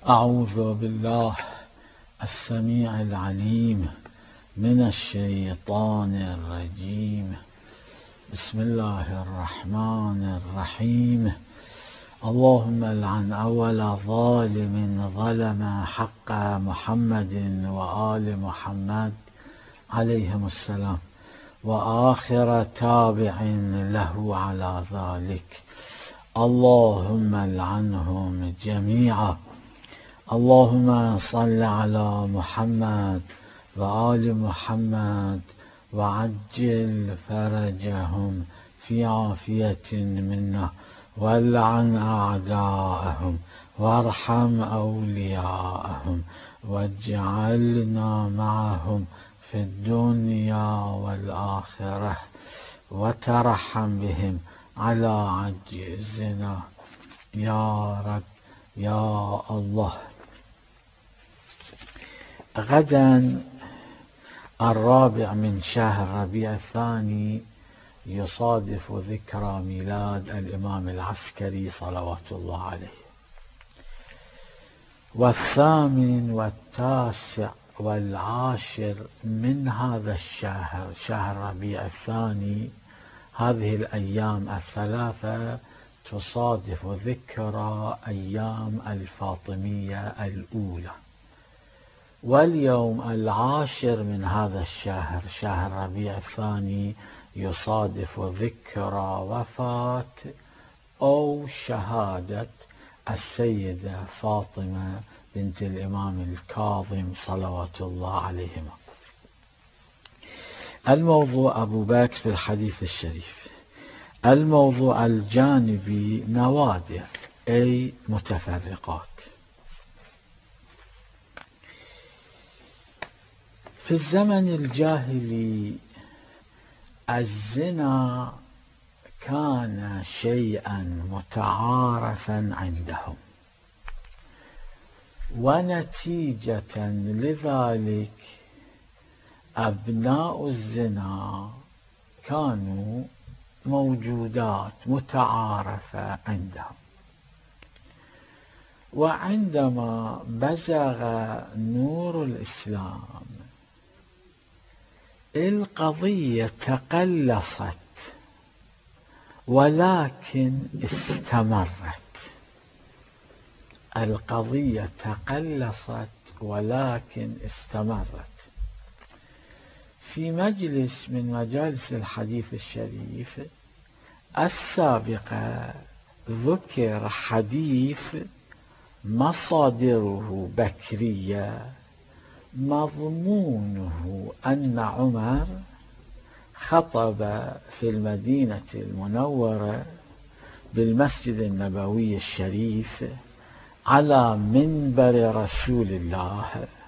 أعوذ بالله السميع العليم من الشيطان الرجيم. بسم الله الرحمن الرحيم. اللهم لعن أول ظالم ظلم حق محمد وآل محمد عليهم السلام، وآخر تابع له على ذلك. اللهم لعنهم جميعا. اللهم صل على محمد وآل محمد وعجل فرجهم في عافية منا، والعن أعداءهم وارحم أولياءهم، واجعلنا معهم في الدنيا والآخرة، وترحم بهم على عجزنا يا رب يا الله. غدا 4 من شهر ربيع الثاني يصادف ذكرى ميلاد الإمام العسكري صلوات الله عليه، 8 و9 و10 من هذا الشهر، شهر ربيع الثاني، هذه الأيام الثلاثة تصادف ذكرى أيام الفاطمية الأولى. واليوم 10 من هذا الشهر، شهر ربيع الثاني، يصادف ذكرى وفاة أو شهادة السيدة فاطمة بنت الإمام الكاظم صلوات الله عليهما. الموضوع أبو بكر في الحديث الشريف. الموضوع الجانبي نوادر أي متفرقات. في الزمن الجاهلي الزنا كان شيئا متعارفا عندهم، ونتيجة لذلك أبناء الزنا كانوا موجودات متعارفة عندهم. وعندما بزغ نور الإسلام القضية تقلصت ولكن استمرت. القضية تقلصت ولكن استمرت. في مجلس من مجالس الحديث الشريف السابقة ذكر حديث مصادره بكرية، مضمونه أن عمر خطب في المدينة المنورة بالمسجد النبوي الشريف على منبر رسول الله،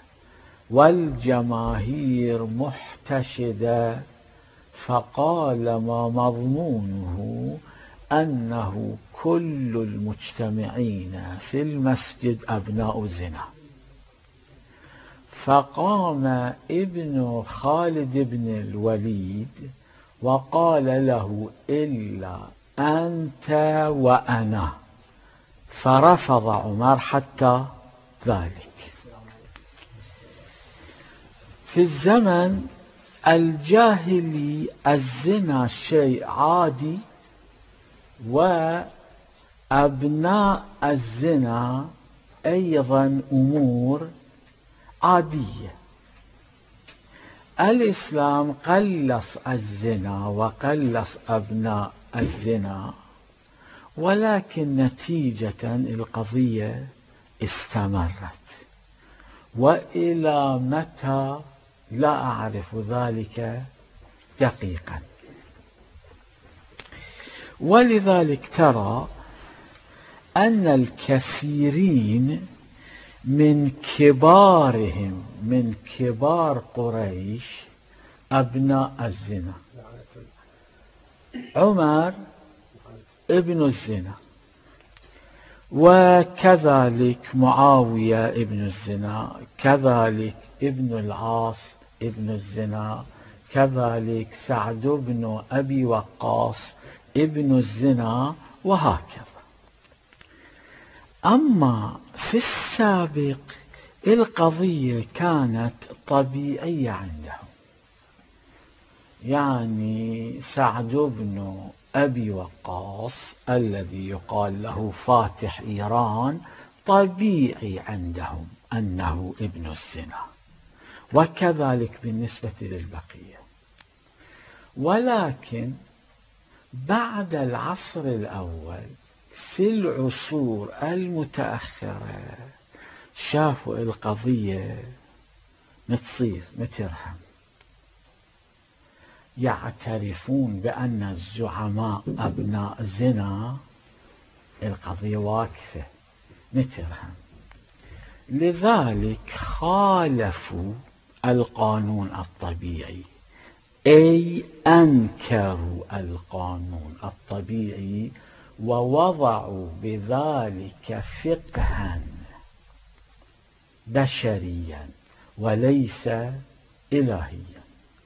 والجماهير محتشدة، فقال ما مضمونه أنه كل المجتمعين في المسجد أبناء زنا. فقام ابن خالد بن الوليد وقال له إلا أنت وأنا، فرفض عمر حتى ذلك. في الزمن الجاهلي الزنا شيء عادي، وأبناء الزنا أيضا أمور عادية. الإسلام قلص الزنا وقلص أبناء الزنا، ولكن نتيجة القضية استمرت، وإلى متى لا أعرف ذلك دقيقا. ولذلك ترى أن الكثيرين من كبارهم، من كبار قريش، أبناء الزنا. عمر ابن الزنا، وكذلك معاوية ابن الزنا، كذلك ابن العاص ابن الزنا، كذلك سعد بن أبي وقاص ابن الزنا، وهكذا. أما في السابق القضية كانت طبيعية عندهم، يعني سعد بن أبي وقاص الذي يقال له فاتح إيران طبيعي عندهم أنه ابن الزنا، وكذلك بالنسبة للبقية. ولكن بعد العصر الأول في العصور المتأخرة شافوا القضية متصير مترهم، يعترفون بأن الزعماء أبناء زنا، القضية واقفة مترهم. لذلك خالفوا القانون الطبيعي، أي أنكروا القانون الطبيعي ووضعوا بذلك فقها بشريا وليس إلهيا.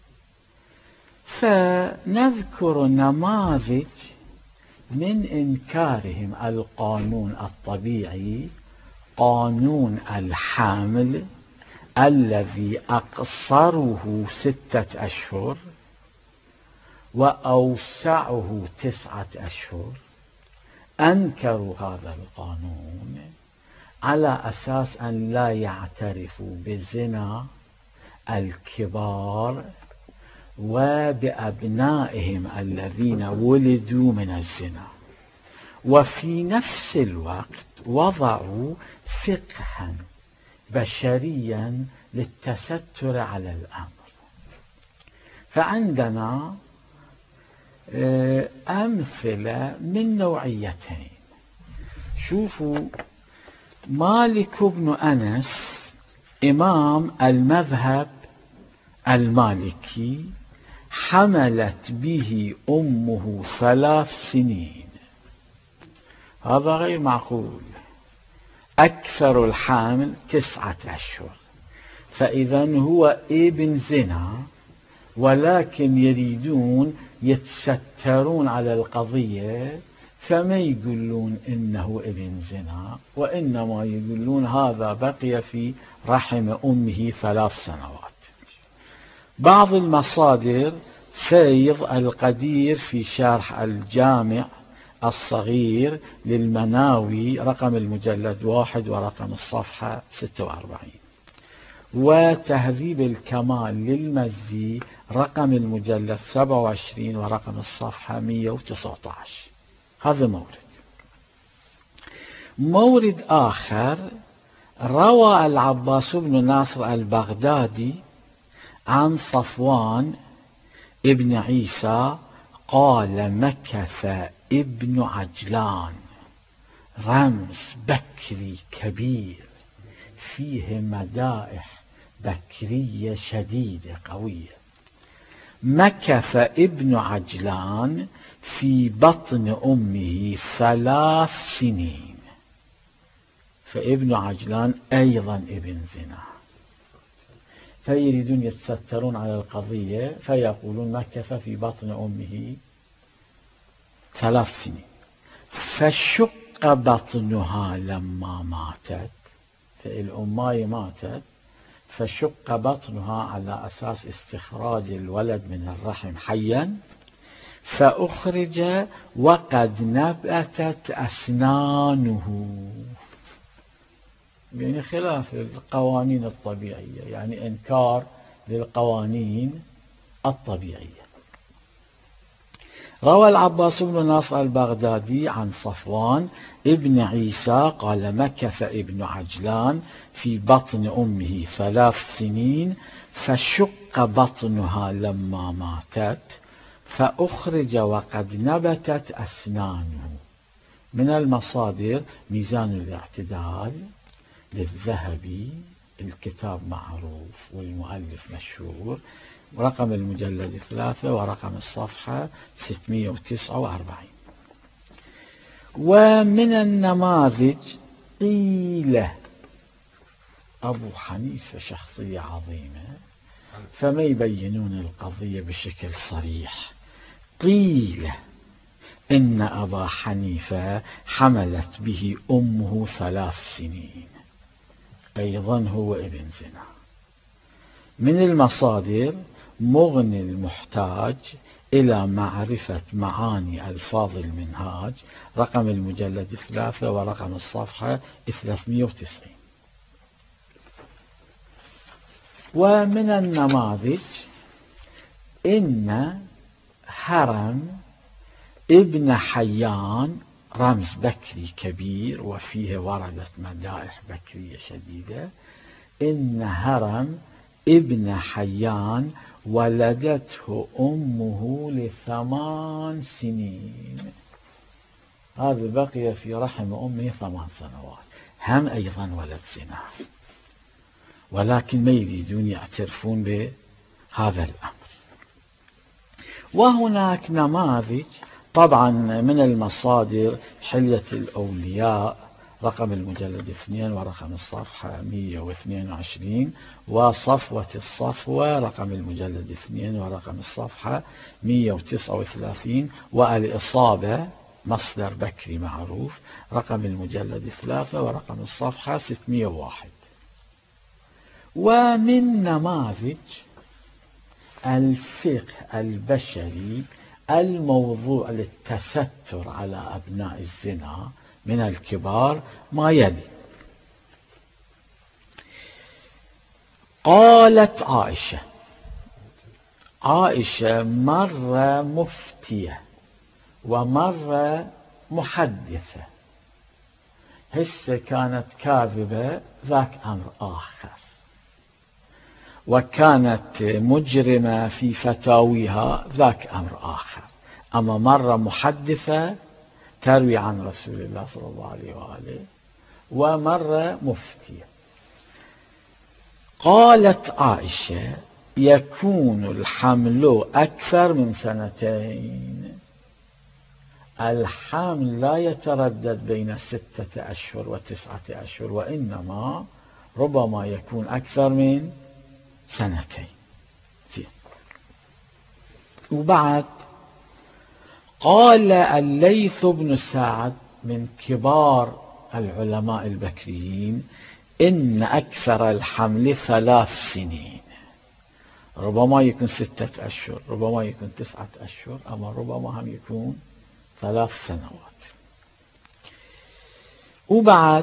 فنذكر نماذج من إنكارهم القانون الطبيعي. قانون الحمل الذي أقصره 6 أشهر وأوسعه 9 أشهر، أنكروا هذا القانون على أساس أن لا يعترفوا بالزنا الكبار وبأبنائهم الذين ولدوا من الزنا، وفي نفس الوقت وضعوا فقها بشريا للتستر على الأمر. فعندنا أمثلة من نوعيتين. شوفوا، مالك بن أنس إمام المذهب المالكي حملت به أمه 3 سنين، هذا غير معقول. أكثر الحامل 9 أشهر، فإذا هو ابن زنا، ولكن يريدون يتسترون على القضية، فما يقولون إنه ابن زنا، وإنما يقولون هذا بقي في رحم أمه 3 سنوات. بعض المصادر فيض القدير في شرح الجامع الصغير للمناوي رقم المجلد 1 ورقم الصفحة 46، وتهذيب الكمال للمزي رقم المجلد 27 ورقم الصفحة 119. هذا مورد آخر، روى العباس بن ناصر البغدادي عن صفوان ابن عيسى قال: مكث ابن عجلان، رمز بكري كبير فيه مدائح بكرية شديدة قوية. مكث ابن عجلان في بطن أمه 3 سنين، فابن عجلان أيضا ابن زنا، فيريدون يتسترون على القضية فيقولون مكث في بطن أمه 3 سنين. فشق بطنها لما ماتت، فالأماية ماتت فشق بطنها على أساس استخراج الولد من الرحم حيا، فأخرج وقد نبتت أسنانه، يعني خلاف القوانين الطبيعية، يعني إنكار للقوانين الطبيعية. روى العباس بن ناصر البغدادي عن صفوان ابن عيسى قال: مكث ابن عجلان في بطن أمه 3 سنين، فشق بطنها لما ماتت، فأخرج وقد نبتت أسنانه. من المصادر ميزان الاعتدال للذهبي، الكتاب معروف والمؤلف مشهور، ورقم المجلد 3 ورقم الصفحة 649. ومن النماذج قيل أبو حنيفة شخصية عظيمة، فما يبينون القضية بشكل صريح. قيل إن أبا حنيفة حملت به أمه 3 سنين، أيضا هو ابن زنا. من المصادر مغني المحتاج إلى معرفة معاني ألفاظ المنهاج، رقم المجلد 3 ورقم الصفحة 390. ومن النماذج إن هرم ابن حيان رمز بكري كبير وفيه وردت مدائح بكرية شديدة. إن هرم ابن حيان ولدته أمه ل8 سنين، هذا بقي في رحم أمه 8 سنوات، هم أيضا ولد زنا، ولكن ما يريدون يعترفون بهذا الأمر. وهناك نماذج طبعا من المصادر حلية الأولياء رقم المجلد 2 ورقم الصفحة 122، وصفوة الصفوة رقم المجلد 2 ورقم الصفحة 139، والإصابة مصدر بكري معروف رقم المجلد 3 ورقم الصفحة 601. ومن نماذج الفقه البشري الموضوع للتستر على أبناء الزنا من الكبار ما يلي: قالت عائشة مرة مفتية ومرة محدثة، هسه كانت كاذبة ذاك أمر آخر، وكانت مجرمة في فتاويها ذاك أمر آخر، أما مرة محدثة تروي عن رسول الله صلى الله عليه وآله، ومرة مفتية. قالت عائشة: يكون الحمل أكثر من 2 سنين، الحمل لا يتردد بين 6 أشهر و9 أشهر، وإنما ربما يكون أكثر من 2 سنين. وبعد قال الليث بن سعد من كبار العلماء البكريين: إن أكثر الحمل 3 سنين، ربما يكون 6 أشهر، ربما يكون 9 أشهر، أما ربما هم يكون 3 سنوات. وبعد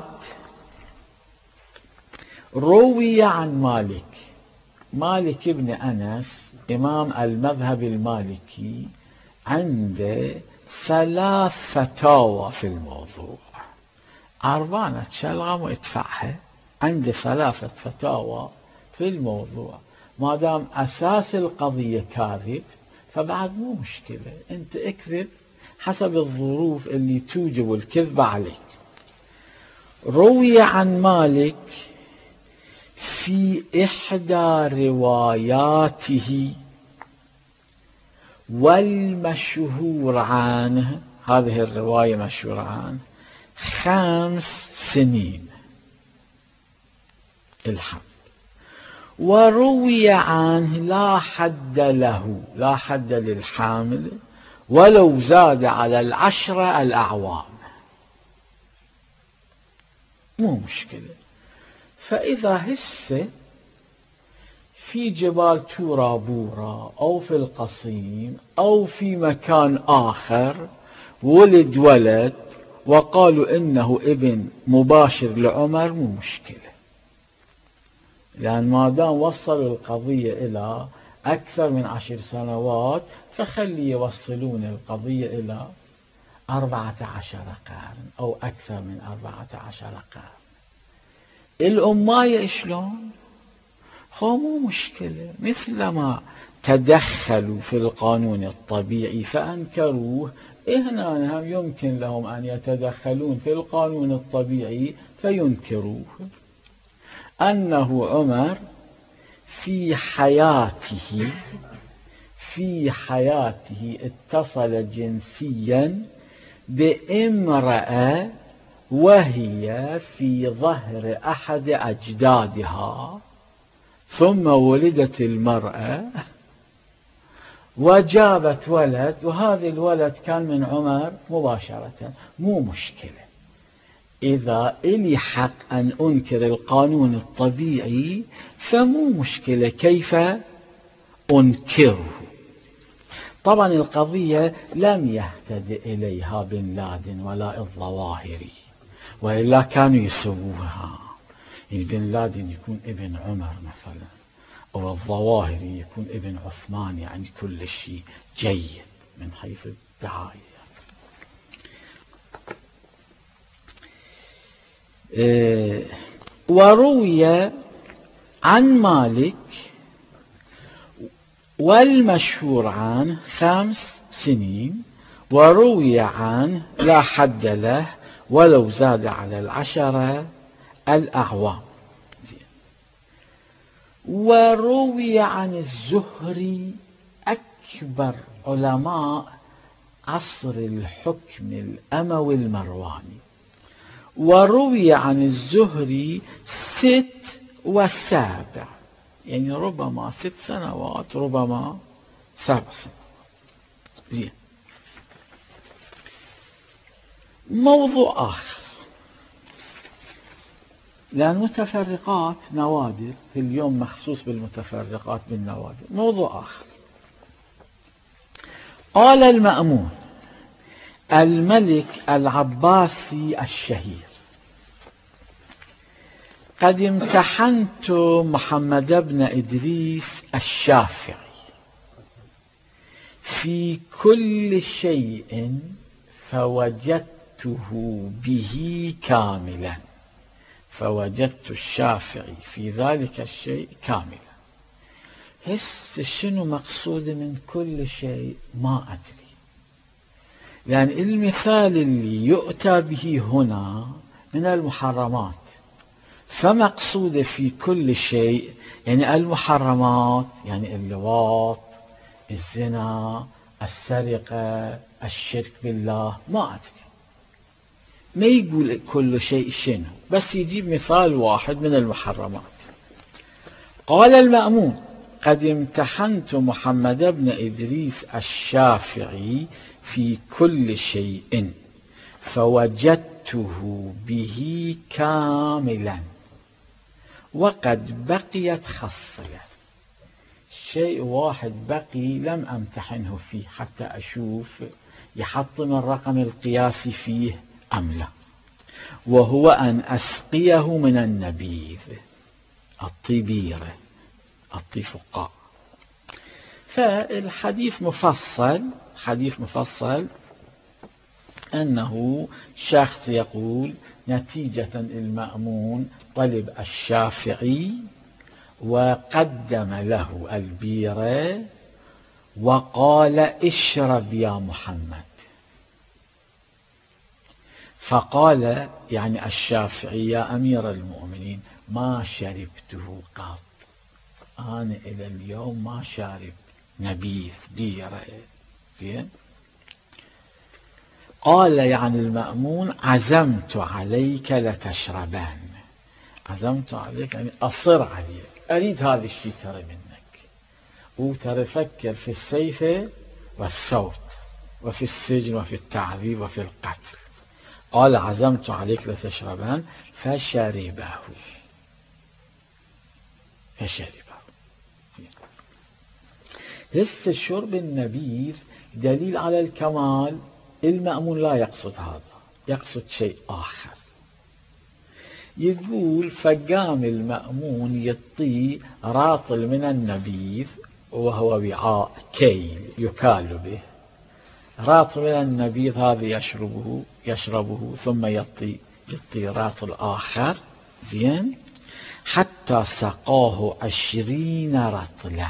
روي عن مالك بن أنس إمام المذهب المالكي عنده 3 فتاوى في الموضوع، 4 تشلغم وادفعها، عنده 3 فتاوى في الموضوع. ما دام أساس القضية كاذب فبعد مو مشكلة، أنت اكذب حسب الظروف اللي توجب الكذب عليك. روي عن مالك في إحدى رواياته والمشهور عنه، هذه الرواية مشهورة عنه، 5 سنين الحمل. وروي عنه لا حد له، لا حد للحامل ولو زاد على 10 الأعوام، مو مشكلة. فإذا هسه في جبال تورا بورا أو في القصيم أو في مكان آخر ولد وقالوا إنه ابن مباشر لعمر، مو مشكلة، لأن ما دام وصلوا القضية إلى أكثر من 10 سنوات فخلي يوصلون القضية إلى 14 قرن أو أكثر من 14 قرن. الأماية شلون؟ مو مشكلة، مثلما تدخلوا في القانون الطبيعي فأنكروه، هنا هم يمكن لهم أن يتدخلون في القانون الطبيعي فينكروه. أنه عمر في حياته اتصل جنسيا بامرأة وهي في ظهر أحد أجدادها، ثم ولدت المرأة وجابت ولد، وهذا الولد كان من عمر مباشرة، مو مشكلة. إذا إلي حق أن أنكر القانون الطبيعي فمو مشكلة كيف أنكره. طبعا القضية لم يهتد إليها بن لادن ولا الظواهري، وإلا كانوا يسووها. يعني بن لادن يكون ابن عمر مثلا، أو الظواهري يكون ابن عثمان، يعني كل شيء جيد من حيث الدعاية. وروي عن مالك والمشهور عنه 5 سنين، وروي عنه لا حد له ولو زاد على 10 الأعوام. وروي عن الزهري أكبر علماء عصر الحكم الأموي المرواني، وروي عن الزهري 6 و7، يعني ربما 6 سنوات ربما 7 سنوات. زين. موضوع آخر، لأن متفرقات نوادر، في اليوم مخصوص بالمتفرقات بالنوادر. موضوع آخر، قال المأمون الملك العباسي الشهير: قد امتحنت محمد بن إدريس الشافعي في كل شيء فوجدته به كاملا. فوجدت الشافعي في ذلك الشيء كاملا. هسه شنو مقصود من كل شيء ما أدري، لأن المثال اللي يؤتى به هنا من المحرمات، فمقصود في كل شيء يعني المحرمات، يعني اللواط، الزنا، السرقة، الشرك بالله، ما أدري. ما يقول كل شيء شنو، بس يجيب مثال واحد من المحرمات. قال المأمون: قد امتحنت محمد بن إدريس الشافعي في كل شيء فوجدته به كاملا، وقد بقيت خصلة. شيء واحد بقي لم أمتحنه فيه حتى أشوف يحطم الرقم القياسي فيه أم لا، وهو أن أسقيه من النبيذ، الطبيرة، الطفقاء. فالحديث مفصل، حديث مفصل أنه شخص يقول نتيجة المأمون طلب الشافعي وقدم له البيرة وقال: اشرب يا محمد. فقال يعني الشافعي: يا أمير المؤمنين ما شربته قط، أنا إلى اليوم ما شارب نبيذ بيرة. زين. قال يعني المأمون: عزمت عليك لتشربان. عزمت عليك يعني أصر عليك، أريد هذا الشيء ترى منك، وترى فكر في السيف والصوت وفي السجن وفي التعذيب وفي القتل. قال: عزمت عليك لتشربان، فشربه. هسه شرب النبيذ دليل على الكمال. المأمون لا يقصد هذا، يقصد شيء آخر. يقول: فقام المأمون يطي راطل من النبيذ، وهو وعاء كيل يكال به، راطل من النبيذ هذا يشربه ثم يطي راطل آخر. زين. حتى سقاه 20 رطلا،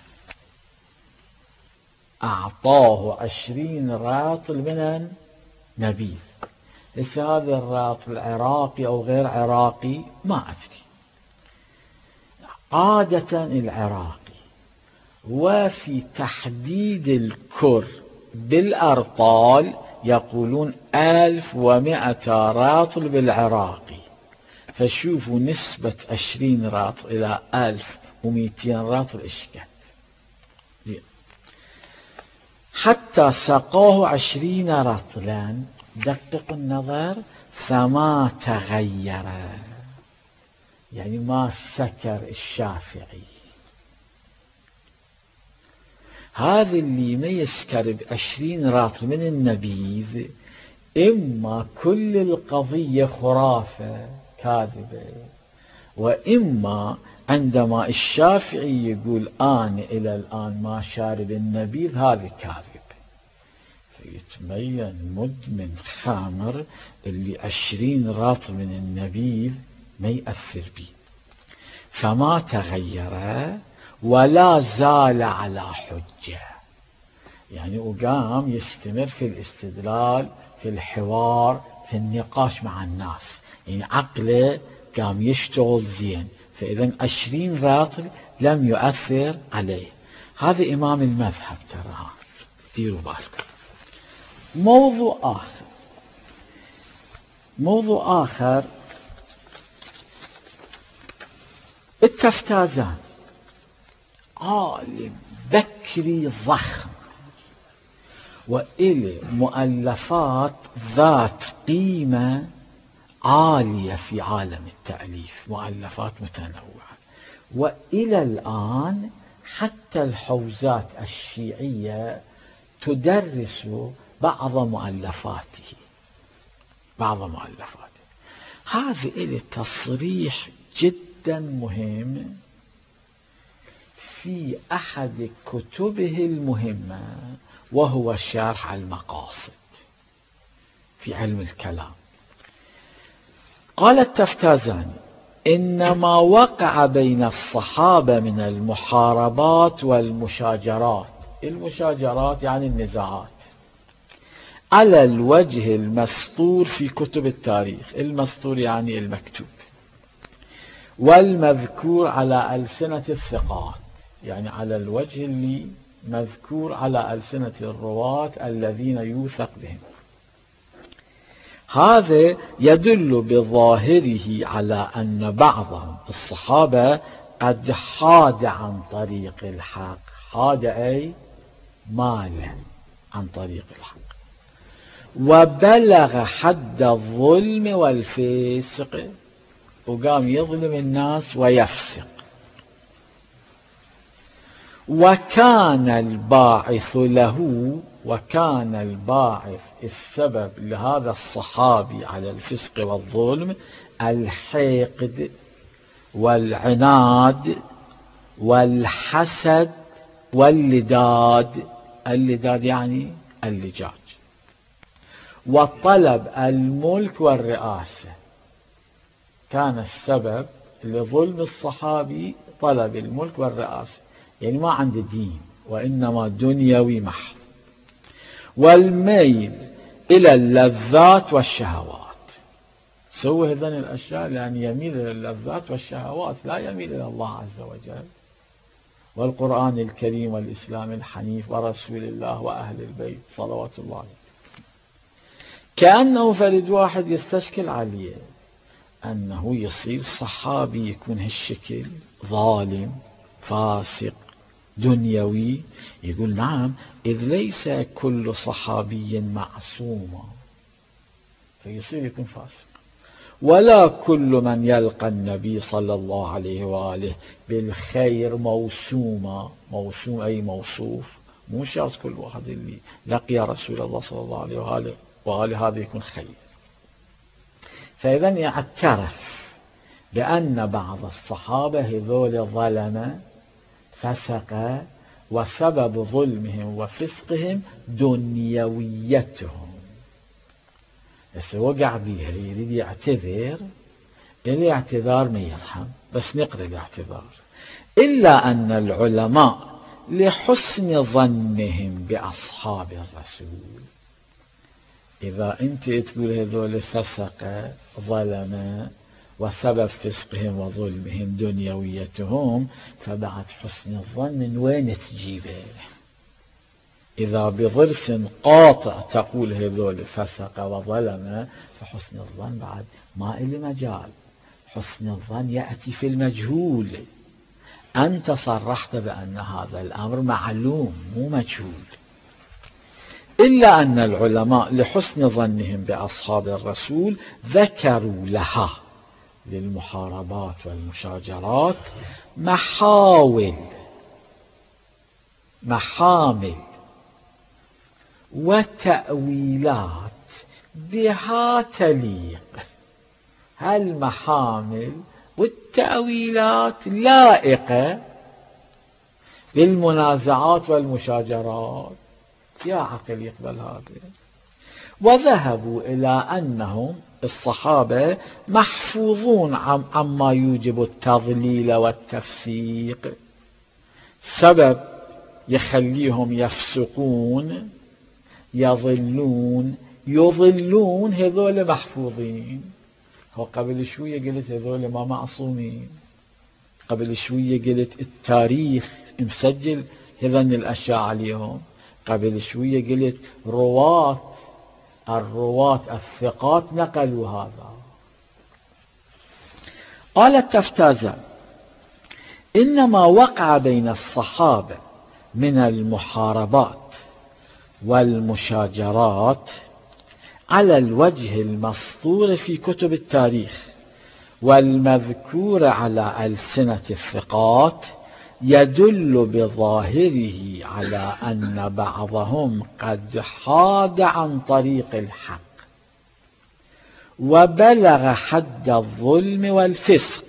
أعطاه 20 راطل من النبيذ. ليس هذا الراطل عراقي أو غير عراقي ما أدري، عادة العراقي. وفي تحديد الكر بالأرطال يقولون 1100 راطل بالعراقي، فشوفوا نسبة 20 راطل إلى 1200 راطل إشكت. حتى سقاه 20 رطلا. دقق النظر، فما تغير، يعني ما سكر الشافعي. هذا اللي ما يسكر ب20 رطل من النبيذ، إما كل القضية خرافة كاذبة، وإما عندما الشافعي يقول أنا إلى الآن ما شارب النبيذ هذا كاذب. فيتبين مدمن خامر اللي 20 رطل من النبيذ ما يأثر به. فما تغير ولا زال على حجة، يعني وقام يستمر في الاستدلال، في الحوار، في النقاش مع الناس، يعني عقله قام يشتغل زين. فإذا 20 رطل لم يؤثر عليه. هذا إمام المذهب ترى، ديروا بالكم. موضوع آخر التفتازاني، عالم بكري ضخم وإلى مؤلفات ذات قيمة عالية في عالم التأليف، مؤلفات متنوعة. وإلى الآن حتى الحوزات الشيعية تدرس بعض مؤلفاته. هذا إلى تصريح جدا مهم في أحد كتبه المهمة، وهو شرح المقاصد في علم الكلام. قال التفتازاني: إنما وقع بين الصحابة من المحاربات والمشاجرات، المشاجرات يعني النزاعات، على الوجه المسطور في كتب التاريخ، المسطور يعني المكتوب، والمذكور على ألسنة الثقات، يعني على الوجه اللي مذكور على ألسنة الرواة الذين يوثق بهم. هذا يدل بظاهره على أن بعض الصحابة قد حاد عن طريق الحق. حاد أي مال عن طريق الحق، وبلغ حد الظلم والفسق، وقام يظلم الناس ويفسق. وكان الباعث السبب لهذا الصحابي على الفسق والظلم الحقد والعناد والحسد واللداد. اللداد يعني اللجاج. وطلب الملك والرئاسة. كان السبب لظلم الصحابي طلب الملك والرئاسة، يعني ما عنده دين وإنما دنيوي محض. والميل إلى اللذات والشهوات. سوى هذين الأشياء لأن يميل إلى اللذات والشهوات، لا يميل إلى الله عز وجل والقرآن الكريم والإسلام الحنيف ورسول الله وأهل البيت صلوات الله عليه. كأنه فرد واحد يستشكل عليه أنه يصير صحابي يكون هالشكل، ظالم فاسق دنيوي. يقول نعم، إذ ليس كل صحابي معصوما، فيصير يكون فاسق. ولا كل من يلقى النبي صلى الله عليه وآله بالخير موسوما. موسوم أي موصوف، مو شرط كل واحد اللي لقي رسول الله صلى الله عليه وآله هذا يكون خير. فإذا يعترف بأن بعض الصحابة هذول ظلمة فسق، وسبب ظلمهم وفسقهم دنيويتهم. بس وقع بيها، يريد يعتذر، الاعتذار ما يرحم، بس نقرأ الاعتذار. إلا أن العلماء لحسن ظنهم بأصحاب الرسول، إذا أنت تقول هذول فسق ظلم وسبب فسقهم وظلمهم دنيويتهم، فبعد حسن الظن من وين تجيبه؟ إذا بضرس قاطع تقول هذول فسق وظلم، فحسن الظن بعد ما إلي مجال. حسن الظن يأتي في المجهول. أنت صرحت بأن هذا الأمر معلوم مو مجهول. إلا أن العلماء لحسن ظنهم بأصحاب الرسول ذكروا لها للمحاربات والمشاجرات محامل وتأويلات بها تليق. هالمحامل والتأويلات لائقة بالمنازعات والمشاجرات، يا عقل يقبل هذا. وذهبوا إلى أنهم الصحابة محفوظون عما يوجب التضليل والتفسيق، سبب يخليهم يفسقون يضلون هذول محفوظين. قبل شوية قلت هذول ما معصومين، قبل شوية قلت التاريخ مسجل هذن الأشياء عليهم، قبل شوية قلت الرواة الثقات نقلوا هذا. قالت تفتازة: إنما وقع بين الصحابة من المحاربات والمشاجرات على الوجه المسطور في كتب التاريخ والمذكور على ألسنة الثقات يدل بظاهره على أن بعضهم قد حاد عن طريق الحق وبلغ حد الظلم والفسق،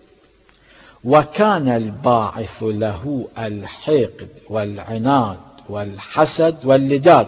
وكان الباعث له الحقد والعناد والحسد واللداد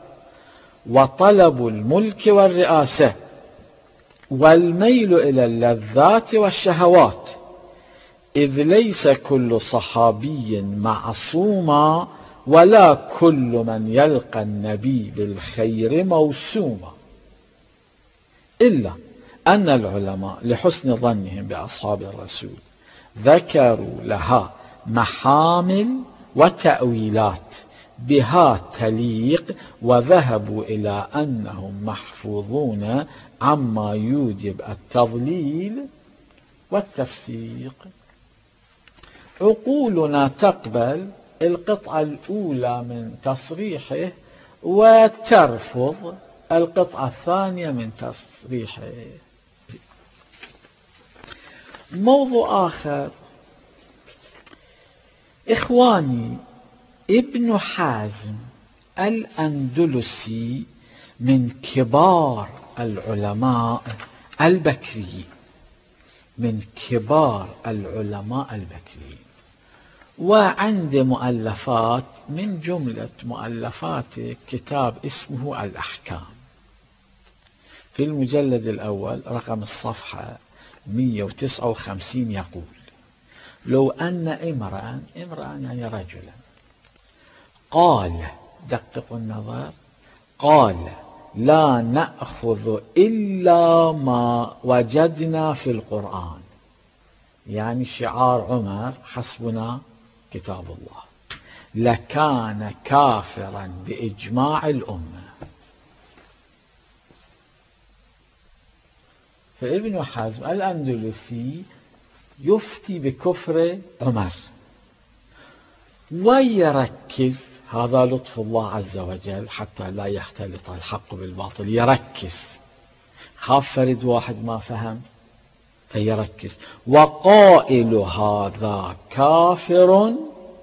وطلب الملك والرئاسة والميل إلى اللذات والشهوات، إذ ليس كل صحابي معصوما ولا كل من يلقى النبي بالخير موسوما. إلا أن العلماء لحسن ظنهم بأصحاب الرسول ذكروا لها محامل وتأويلات بها تليق، وذهبوا إلى أنهم محفوظون عما يوجب التضليل والتفسيق. عقولنا تقبل القطعة الأولى من تصريحه وترفض القطعة الثانية من تصريحه. موضوع آخر، إخواني، ابن حزم الأندلسي من كبار العلماء البكريين، وعند مؤلفات، من جملة مؤلفاته كتاب اسمه الأحكام، في المجلد الأول رقم الصفحة 159 يقول: لو أن امرأ يعني رجلا قال، دققوا النظر، قال: لا نأخذ إلا ما وجدنا في القرآن، يعني شعار عمر حسبنا كتاب الله، لكان كافرا بإجماع الأمة. فابن حزم الأندلسي يفتي بكفر عمر ويركز، هذا لطف الله عز وجل حتى لا يختلط الحق بالباطل، يركز، خاف فرد واحد ما فهم فيركز: وقائل هذا كافر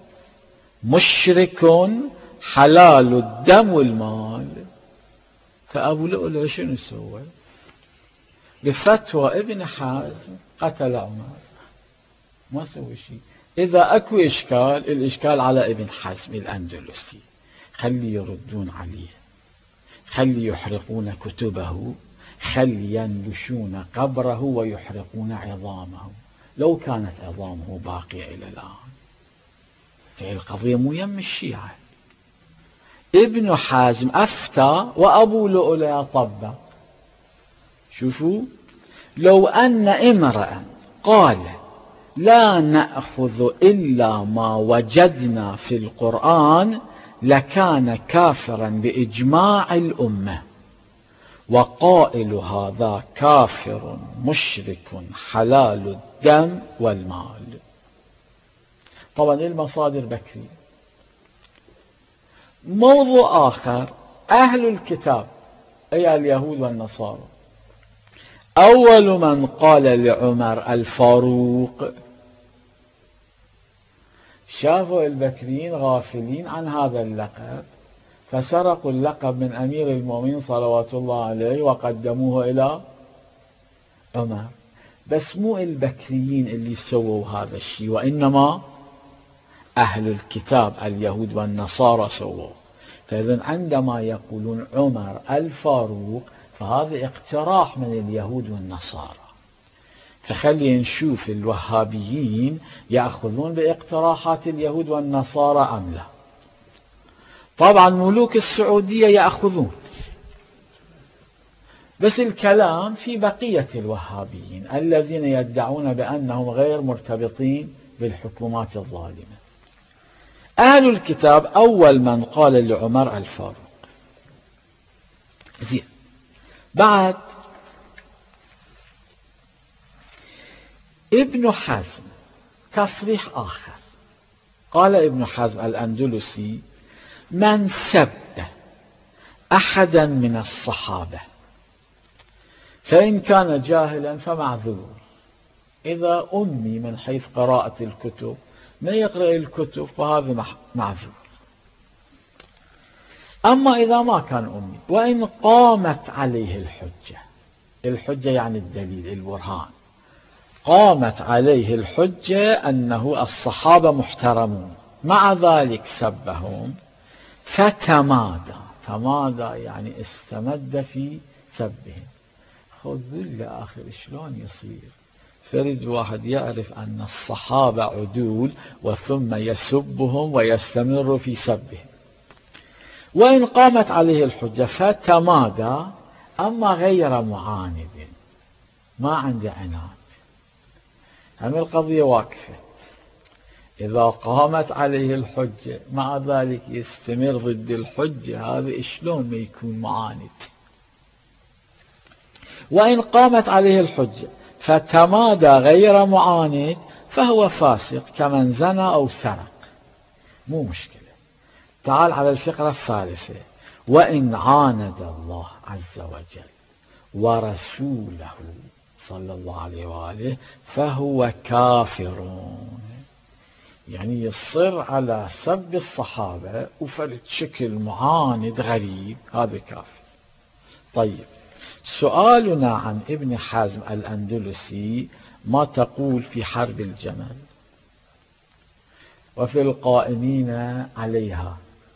مشرك حلال الدم والمال. فأبو لؤلؤ شنو سوى؟ بفتوى ابن حزم قتل عمر، ما سوى شيء. إذا أكو إشكال، الإشكال على ابن حزم الأندلسي، خلي يردون عليه، خلي يحرقون كتبه، خلي ينبشون قبره ويحرقون عظامه، لو كانت عظامه باقية إلى الآن. فالقضية مو يم الشيعة. ابن حزم أفتى وأبو لؤلؤ طبق. شوفوا: لو أن امرأ قال لا نأخذ إلا ما وجدنا في القرآن لكان كافرا بإجماع الأمة، وقائل هذا كافر مشرك حلال الدم والمال. طبعا المصادر بكري. موضوع آخر، أهل الكتاب أي اليهود والنصارى أول من قال لعمر الفاروق، شافوا البكريين غافلين عن هذا اللقب فسرقوا اللقب من أمير المؤمنين صلوات الله عليه وقدموه إلى عمر. بس مو البكريين اللي سووا هذا الشيء، وإنما أهل الكتاب اليهود والنصارى سووا. فإذن عندما يقولون عمر الفاروق فهذا اقتراح من اليهود والنصارى. فخلي نشوف الوهابيين يأخذون باقتراحات اليهود والنصارى أم لا. طبعا ملوك السعودية يأخذون، بس الكلام في بقية الوهابيين الذين يدعون بأنهم غير مرتبطين بالحكومات الظالمة. أهل الكتاب أول من قال لعمر الفاروق. زين، بعد ابن حزم تصريح آخر، قال ابن حزم الأندلسي: من سب أحدا من الصحابة فإن كان جاهلا فمعذور. إذا أمي من حيث قراءة الكتب ما يقرأ الكتب فهذا معذور. أما إذا ما كان أمي وإن قامت عليه الحجة يعني الدليل البرهان، قامت عليه الحجة أنه الصحابة محترمون، مع ذلك سبهم فتمادى يعني استمد في سبهم. خذ بالله آخر شلون يصير فرد واحد يعرف أن الصحابة عدول وثم يسبهم ويستمر في سبهم. وإن قامت عليه الحجة فتمادى، أما غير معاند، ما عنده عناد، هم القضية واقفة. إذا قامت عليه الحجة مع ذلك يستمر ضد الحجة، هذا شلون ما يكون معاند. وإن قامت عليه الحجة فتمادى غير معاند فهو فاسق كمن زنى أو سرق. مو مشكلة. تعال على الفقرة الثالثة: وإن عاند الله عز وجل ورسوله صلى الله عليه وآله فهو كافر. يعني يصر على سب الصحابة وفرد شكل معاند غريب، هذا كافر. طيب، سؤالنا عن ابن حزم الأندلسي: ما تقول في حرب الجمل وفي القائمين عليها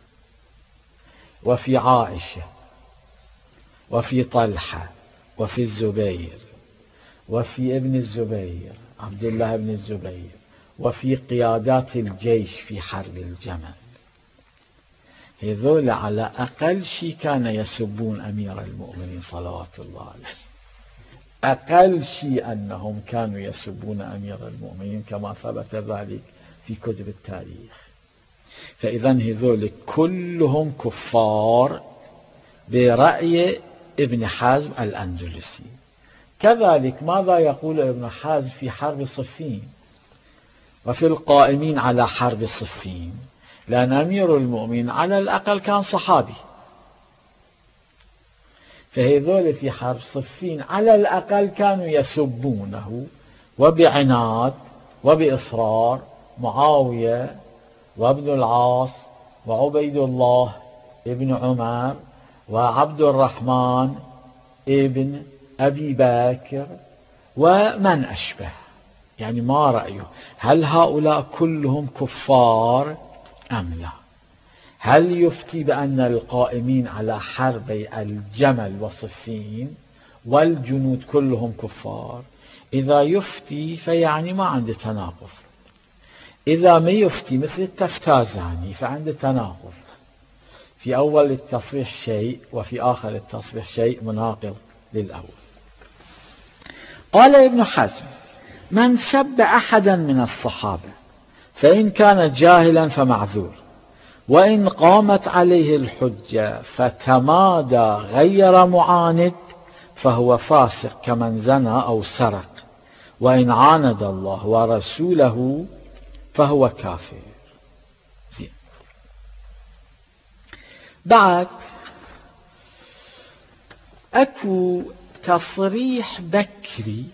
وفي عائشة وفي طلحة وفي الزبير وفي ابن الزبير عبد الله بن الزبير وفي قيادات الجيش في حرب الجمل؟ هذول على أقل شيء كانوا يسبون أمير المؤمنين صلوات الله عليه. أقل شيء أنهم كانوا يسبون أمير المؤمنين كما ثبت ذلك في كتب التاريخ. فإذا هذول كلهم كفار برأي ابن حزم الأندلسي. كذلك ماذا يقول ابن حزم في حرب صفين وفي القائمين على حرب صفين؟ لأن أمير المؤمنين على الأقل كان صحابي، فهذول في حرب صفين على الأقل كانوا يسبونه وبعناد وبإصرار معاوية وابن العاص وعبيد الله ابن عمر وعبد الرحمن ابن أبي بكر ومن أشبه. يعني ما رأيه؟ هل هؤلاء كلهم كفار أم لا؟ هل يفتي بأن القائمين على حربي الجمل وصفين والجنود كلهم كفار؟ إذا يفتي فيعني ما عنده تناقض. إذا ما يفتي مثل التفتازاني فعنده تناقض، في أول التصريح شيء وفي آخر التصريح شيء مناقض للأول. قال ابن حزم: من سب أحدا من الصحابة فإن كان جاهلا فمعذور، وإن قامت عليه الحجة فتمادى غير معاند فهو فاسق كمن زنى أو سرق، وإن عاند الله ورسوله فهو كافر. زين. بعد أكو تصريح بكري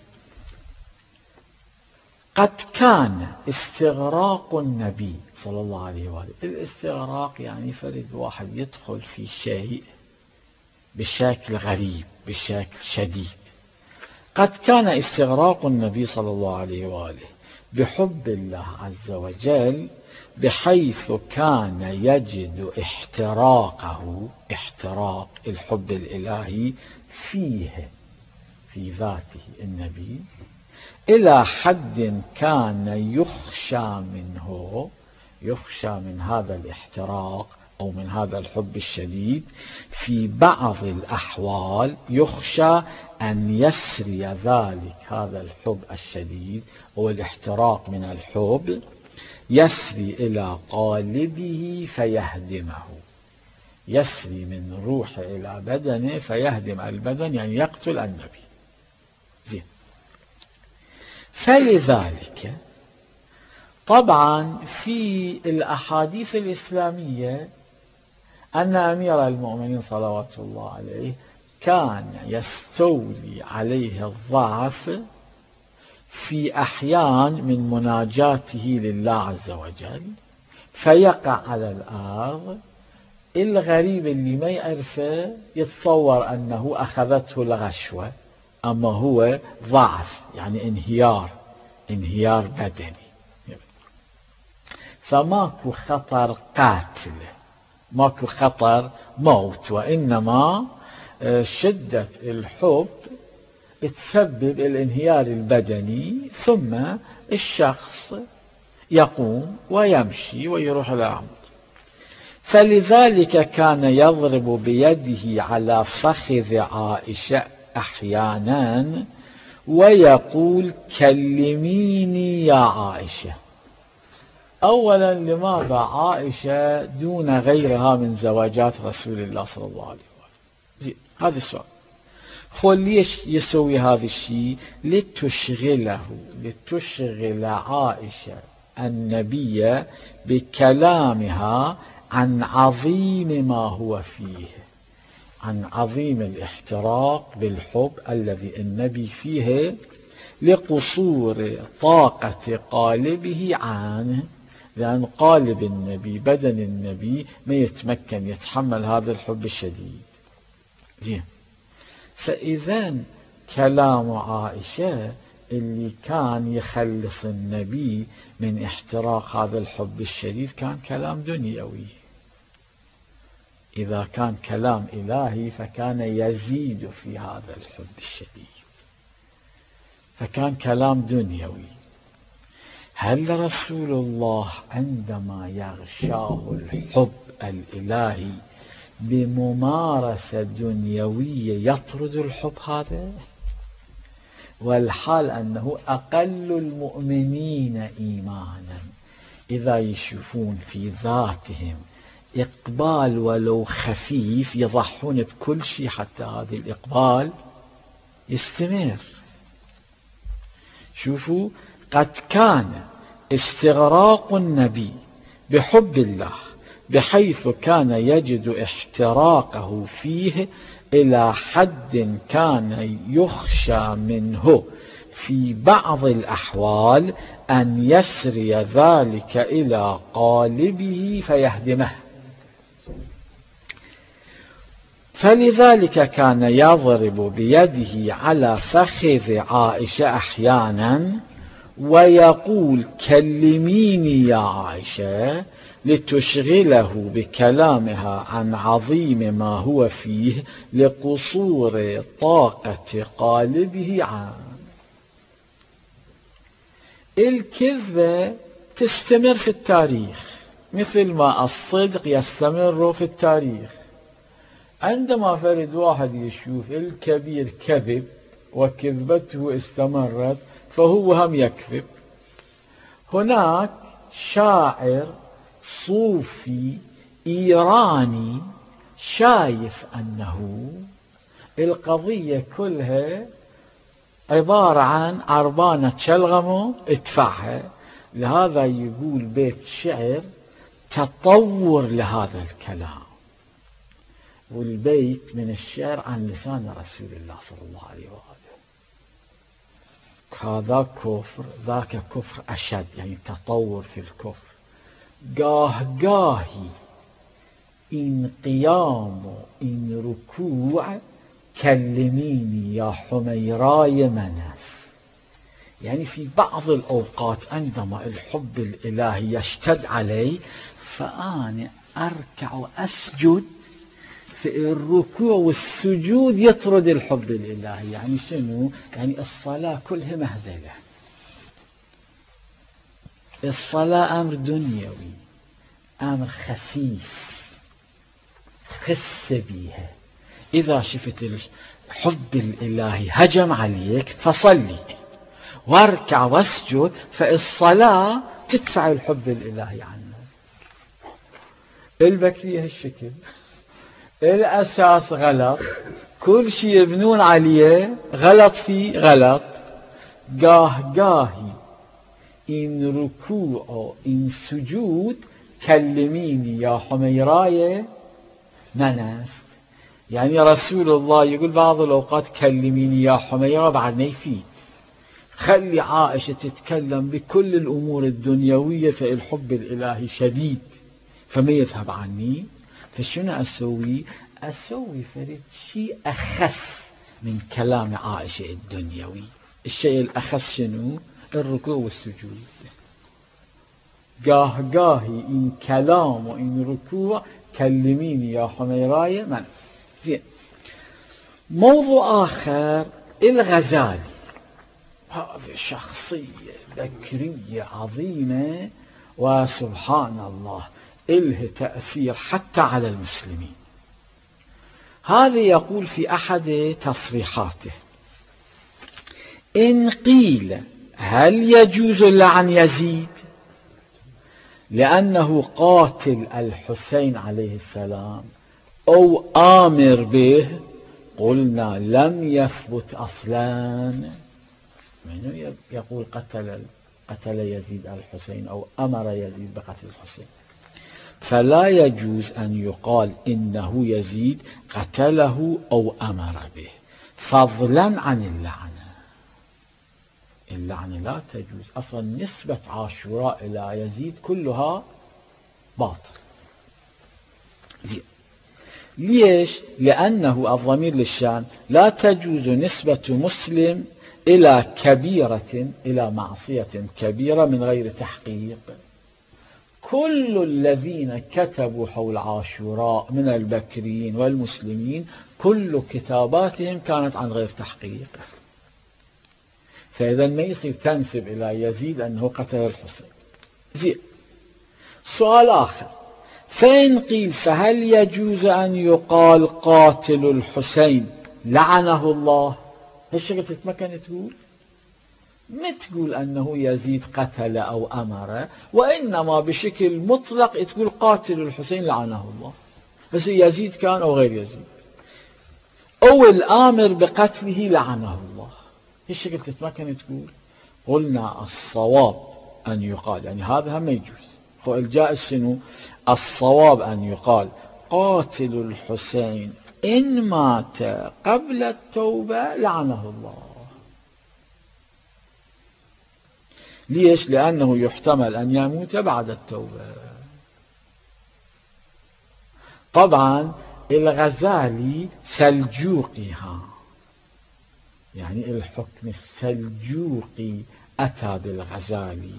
قد كان استغراق النبي صلى الله عليه وآله. الاستغراق يعني فرد واحد يدخل في شيء بشكل غريب بشكل شديد. قد كان استغراق النبي صلى الله عليه وآله بحب الله عز وجل بحيث كان يجد احتراق الحب الإلهي فيه في ذاته النبي إلى حد كان يخشى من هذا الاحتراق أو من هذا الحب الشديد في بعض الأحوال، يخشى أن يسري ذلك هذا الحب الشديد أو الاحتراق من الحب يسري إلى قالبه فيهدمه، يسري من روحه إلى بدنه فيهدم البدن، يعني يقتل النبي. زين. فلذلك طبعا في الأحاديث الإسلامية أن أمير المؤمنين صلوات الله عليه كان يستولي عليه الضعف في أحيان من مناجاته لله عز وجل فيقع على الأرض. الغريب اللي ما يعرفه يتصور أنه أخذته الغشوة، أما هو ضعف، يعني انهيار بدني. فماكو خطر قاتل، ماكو خطر موت، وإنما شدة الحب تسبب الانهيار البدني، ثم الشخص يقوم ويمشي ويروح العمد. فلذلك كان يضرب بيده على فخذ عائشة أحيانا ويقول: كلميني يا عائشة. أولا، لماذا عائشة دون غيرها من زواجات رسول الله صلى الله عليه وسلم؟ هذا السؤال. ليش يسوي هذا الشيء؟ لتشغل عائشة النبي بكلامها عن عظيم ما هو فيه، عن عظيم الاحتراق بالحب الذي النبي فيه، لقصور طاقة قالبه عنه، لأن قالب النبي بدن النبي ما يتمكن يتحمل هذا الحب الشديد. زين. فإذا كلام عائشة اللي كان يخلص النبي من احتراق هذا الحب الشديد كان كلام دنيوي. إذا كان كلام إلهي فكان يزيد في هذا الحب الشديد، فكان كلام دنيوي. هل رسول الله عندما يغشاه الحب الإلهي بممارسة دنيوية يطرد الحب هذا؟ والحال أنه أقل المؤمنين إيمانا إذا يشوفون في ذاتهم إقبال ولو خفيف يضحون بكل شيء حتى هذا الإقبال يستمر. شوفوا، قد كان استغراق النبي بحب الله بحيث كان يجد احتراقه فيه إلى حد كان يخشى منه في بعض الأحوال أن يسري ذلك إلى قالبه فيهدمه. فلذلك كان يضرب بيده على فخذ عائشة أحيانا ويقول: كلميني يا عائشة، لتشغله بكلامها عن عظيم ما هو فيه لقصور طاقة قالبه عنه. الكذبة تستمر في التاريخ مثل ما الصدق يستمر في التاريخ. عندما فرد واحد يشوف الكبير كذب وكذبته استمرت فهو هم يكذب. هناك شاعر صوفي إيراني شايف أنه القضية كلها عبارة عن عربانة شلغمه ادفعها، لهذا يقول بيت شعر: تطور لهذا الكلام، والبيت من الشعر عن لسان رسول الله صلى الله عليه وآله. هذا كفر، ذاك كفر أشد، يعني تطور في الكفر. قاهي إن قيام إن ركوع كلميني يا حميراي مناس. يعني في بعض الأوقات عندما الحب الإلهي يشتد علي فأنا أركع وأسجد، في الركوع والسجود يطرد الحب الإلهي. يعني شنو؟ يعني الصلاة كلها مهزلة. الصلاة أمر دنيوي، أمر خسيس، خس بيها. إذا شفت الحب الإلهي هجم عليك فصلي واركع واسجد، فالصلاة تدفع الحب الإلهي عنه. البكرية هالشكل، الأساس غلط، كل شيء يبنون عليه غلط فيه غلط. قاهي إن ركوع إن سجود كلميني يا حميراي مناس. يعني رسول الله يقول بعض الأوقات كلميني يا حميرة، بعد ما يفيد. خلي عائشة تتكلم بكل الأمور الدنيوية، فالحب الإلهي شديد فما يذهب عني. فشنو أسوي فريد شيء أخس من كلام عائشة الدنيوي. الشيء الأخس شنو؟ الركوع والسجود. قاهي إن كلام وإن ركوع كلميني يا حميراي من. زين. موضوع آخر، الغزالي. هذه شخصية بكرية عظيمة، وسبحان الله إله تأثير حتى على المسلمين. هذا يقول في أحد تصريحاته: إن قيل هل يجوز لعن يزيد لأنه قاتل الحسين عليه السلام أو آمر به، قلنا لم يثبت أصلا. من يقول قتل يزيد الحسين أو أمر يزيد بقتل الحسين؟ فلا يجوز أن يقال إنه يزيد قتله أو أمر به، فضلا عن اللعنة. اللعنة لا تجوز أصلا. نسبة عاشوراء إلى يزيد كلها باطل. ليش؟ لأنه الضمير للشان، لا تجوز نسبة مسلم إلى كبيرة، إلى معصية كبيرة من غير تحقيق. كل الذين كتبوا حول عاشوراء من البكريين والمسلمين كل كتاباتهم كانت عن غير تحقيق. فإذا ما يصير تنسب إلى يزيد أنه قتل الحسين. زين. سؤال آخر، فإن قيل فهل يجوز أن يقال قاتل الحسين لعنه الله؟ هالشكل تتمكن تقول؟ ما تقول أنه يزيد قتل أو أمر، وإنما بشكل مطلق تقول قاتل الحسين لعنه الله، بس يزيد كان أو غير يزيد، أو الآمر بقتله لعنه الله. هالشكل تتمكن تقول؟ قلنا الصواب أن يقال، يعني هذا ما يجوز. هو الجائز شنو؟ الصواب أن يقال قاتل الحسين إن مات قبل التوبة لعنه الله. ليش؟ لأنه يحتمل أن يموت بعد التوبة. طبعا الغزالي سلجوقي، يعني الحكم السلجوقي أتى بالغزالي،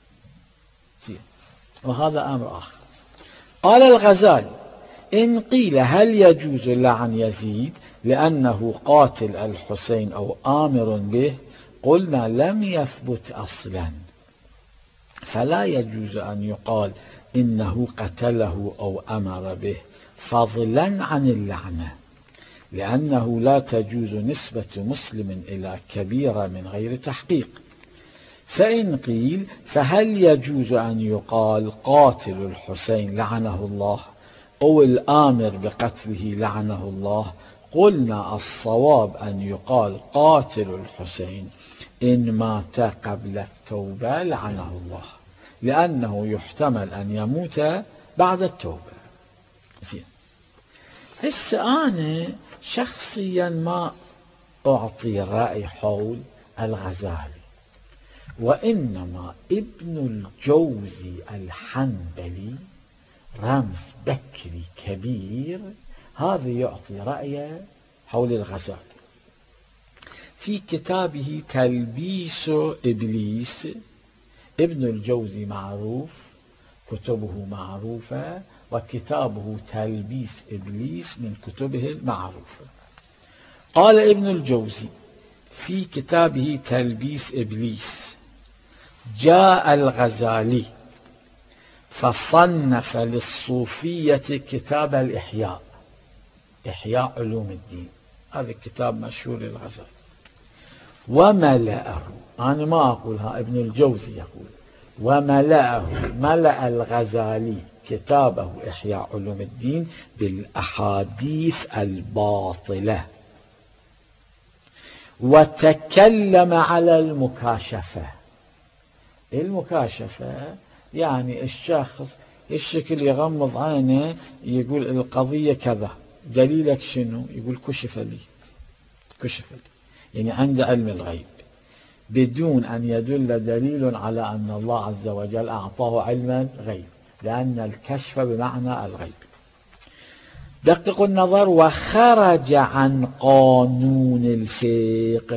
وهذا أمر آخر. قال الغزالي: إن قيل هل يجوز لعن يزيد لأنه قاتل الحسين أو آمر به، قلنا لم يثبت أصلا، فلا يجوز أن يقال إنه قتله أو أمر به، فضلا عن اللعنة، لأنه لا تجوز نسبة مسلم إلى كبيرة من غير تحقيق. فإن قيل فهل يجوز أن يقال قاتل الحسين لعنه الله أو الآمر بقتله لعنه الله، قلنا الصواب أن يقال قاتل الحسين إن مات قبل التوبة لعنه الله، لأنه يحتمل أن يموت بعد التوبة. زين. هسه أنا شخصيا ما أعطي رأي حول الغزالي، وإنما ابن الجوزي الحنبلي رمز بكري كبير، هذا يعطي رأيه حول الغزالي في كتابه تلبيس إبليس. ابن الجوزي معروف، كتبه معروفة، وكتابه تلبيس إبليس من كتبه المعروفة. قال ابن الجوزي في كتابه تلبيس إبليس: جاء الغزالي فصنف للصوفية كتاب الإحياء، إحياء علوم الدين، هذا الكتاب مشهور للغزالي، وملأه، أنا ما أقولها، ابن الجوزي يقول، وملأه، ملأ الغزالي كتابه إحياء علوم الدين بالأحاديث الباطلة، وتكلم على المكاشفة. المكاشفة يعني الشخص الشكل يغمض عينه يقول القضية كذا، دليلك شنو؟ يقول كشف لي، كشف لي، يعني عند علم الغيب بدون أن يدل دليل على أن الله عز وجل أعطاه علم الغيب، لأن الكشف بمعنى الغيب. دققوا النظر: وخرج عن قانون الفقه.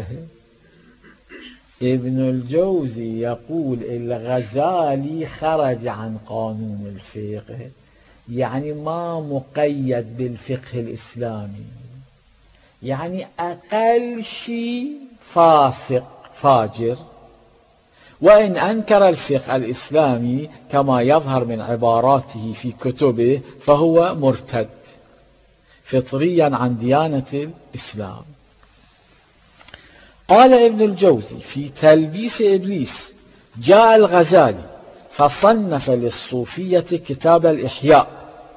ابن الجوزي يقول الغزالي خرج عن قانون الفقه، يعني ما مقيد بالفقه الإسلامي، يعني أقل شيء فاسق فاجر، وإن أنكر الفقه الإسلامي كما يظهر من عباراته في كتبه فهو مرتد فطريا عن ديانة الإسلام. قال ابن الجوزي في تلبيس إبليس: جاء الغزالي فصنف للصوفية كتاب الإحياء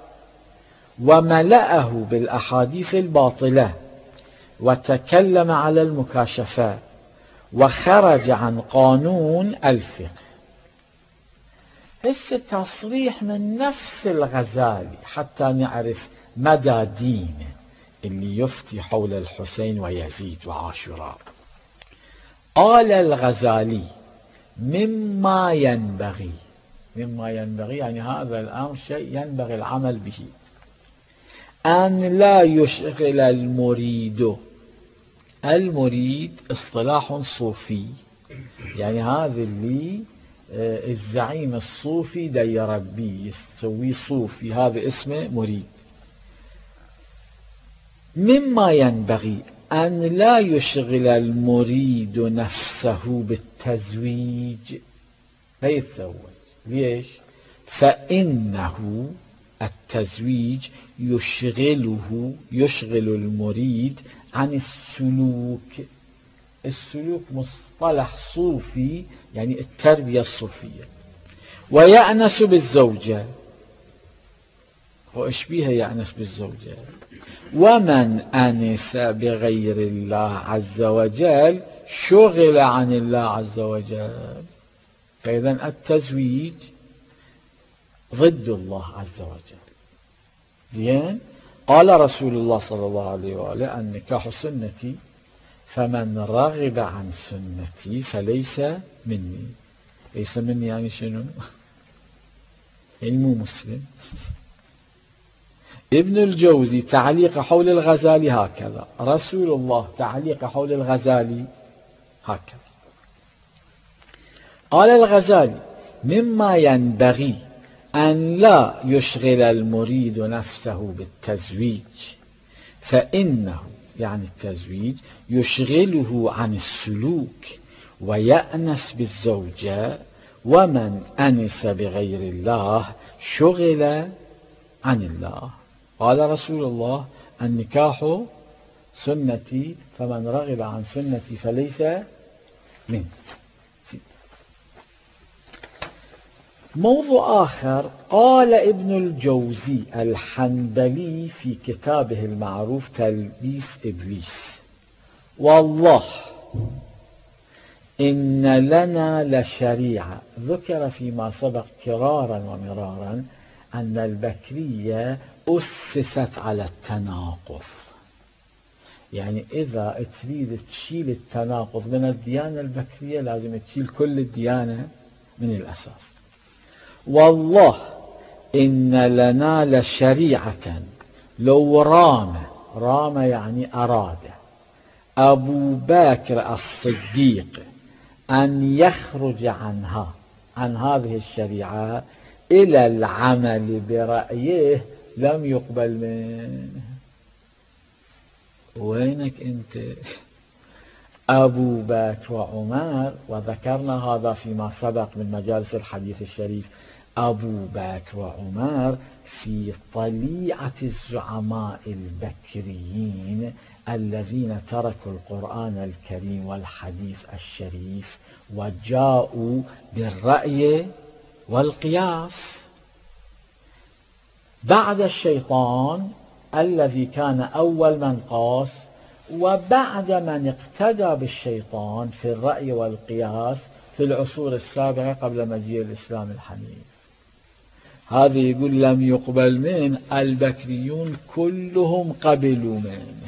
وملأه بالأحاديث الباطلة، وتكلم على المكاشفات، وخرج عن قانون الفقه. بس تصريح من نفس الغزالي حتى نعرف مدى دينه اللي يفتي حول الحسين ويزيد وعاشوراء. قال الغزالي: مما ينبغي، مما ينبغي يعني هذا الأمر شيء ينبغي العمل به، أن لا يشغل المريد اصطلاح صوفي، يعني هذا اللي الزعيم الصوفي دا يربيه يسويه صوفي، هذا اسمه مريد. مما ينبغي أن لا يشغل المريد نفسه بالتزويج، لا يتزوج. ليش؟ فإنه التزويج يشغل المريد عن السلوك. السلوك مصطلح صوفي، يعني التربية الصوفية. ويأنس بالزوجة، وإيش بيها يأنس بالزوجة؟ ومن أنس بغير الله عز وجل شغل عن الله عز وجل. فإذا التزويج ضد الله عز وجل. زين؟ قال رسول الله صلى الله عليه وآله: النكاح سنتي فمن رغب عن سنتي فليس مني. ليس مني يعني شنو؟ يعني مو مسلم. ابن الجوزي تعليق حول الغزالي هكذا، رسول الله تعليق حول الغزالي هكذا. قال الغزالي: مما ينبغي أن لا يشغل المريد نفسه بالتزويج، فإنه يعني التزويج يشغله عن السلوك ويأنس بالزوجة، ومن أنس بغير الله شغل عن الله. قال رسول الله: النكاح سنتي فمن رغب عن سنتي فليس مني. موضوع آخر، قال ابن الجوزي الحنبلي في كتابه المعروف تلبيس إبليس: والله إن لنا لشريعة، ذكر فيما سبق كرارا ومرارا أن البكرية أسست على التناقض. يعني إذا تريد تشيل التناقض من الديانة البكرية لازم تشيل كل الديانة من الأساس. والله إن لنا لشريعة لو رام يعني أراد أبو بكر الصديق أن يخرج عنها، عن هذه الشريعة، إلى العمل برأيه لم يقبل منه. وينك أنت؟ أبو بكر وعمر، وذكرنا هذا فيما سبق من مجالس الحديث الشريف، أبو بكر وعمر في طليعة الزعماء البكريين الذين تركوا القرآن الكريم والحديث الشريف وجاءوا بالرأي والقياس بعد الشيطان الذي كان أول من قاس، وبعد من اقتدى بالشيطان في الرأي والقياس في العصور السابقة قبل مجيء الإسلام الحنيف. هذا يقول لم يقبل من البكريون كلهم قبلوا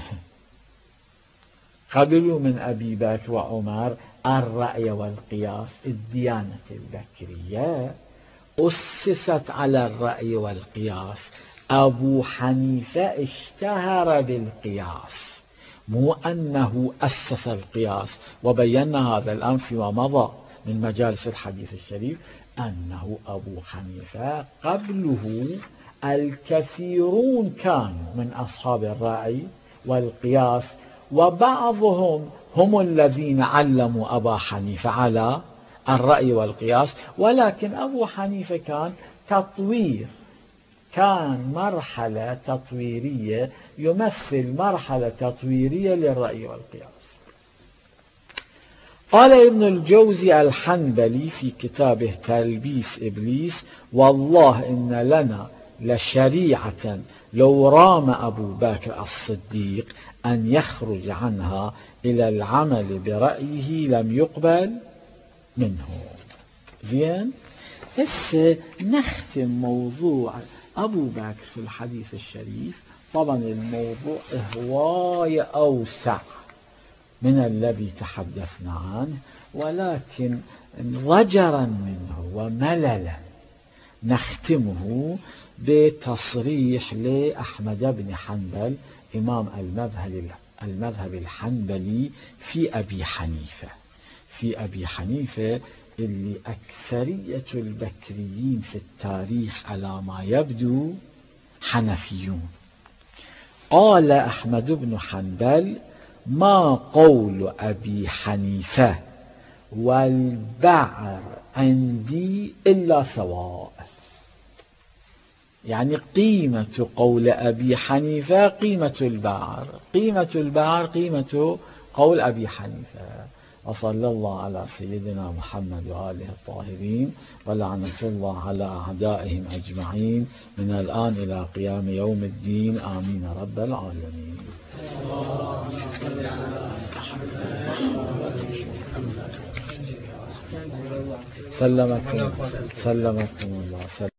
من أبي بكر وعمر الرأي والقياس. الديانة البكرية أسست على الرأي والقياس. أبو حنيفة اشتهر بالقياس، مو أنه أسس القياس، وبينا هذا الآن فيما مضى من مجالس الحديث الشريف، أنه أبو حنيفة قبله الكثيرون كانوا من أصحاب الرأي والقياس، وبعضهم هم الذين علموا أبا حنيفة على الرأي والقياس، ولكن أبو حنيفة كان تطوير، كان مرحلة تطويرية، يمثل مرحلة تطويرية للرأي والقياس. قال ابن الجوزي الحنبلي في كتابه تلبيس إبليس: والله إن لنا لشريعة لو رام أبو بكر الصديق أن يخرج عنها إلى العمل برأيه لم يقبل منه. زين، هسه نختم موضوع أبو بكر في الحديث الشريف. طبعا الموضوع هواية أوسع من الذي تحدثنا عنه، ولكن ضجرا منه ومللا نختمه بتصريح لأحمد بن حنبل إمام المذهب الحنبلي في أبي حنيفة اللي أكثرية البكريين في التاريخ على ما يبدو حنفيون. قال أحمد بن حنبل: ما قول أبي حنيفة والبعر عندي إلا سواء. يعني قيمة قول أبي حنيفة قيمة البعر قيمة قول أبي حنيفة. وصلى الله على سيدنا محمد وآله الطاهرين، ولعنة الله على أعدائهم أجمعين من الآن إلى قيام يوم الدين، آمين رب العالمين. سلمكم الله.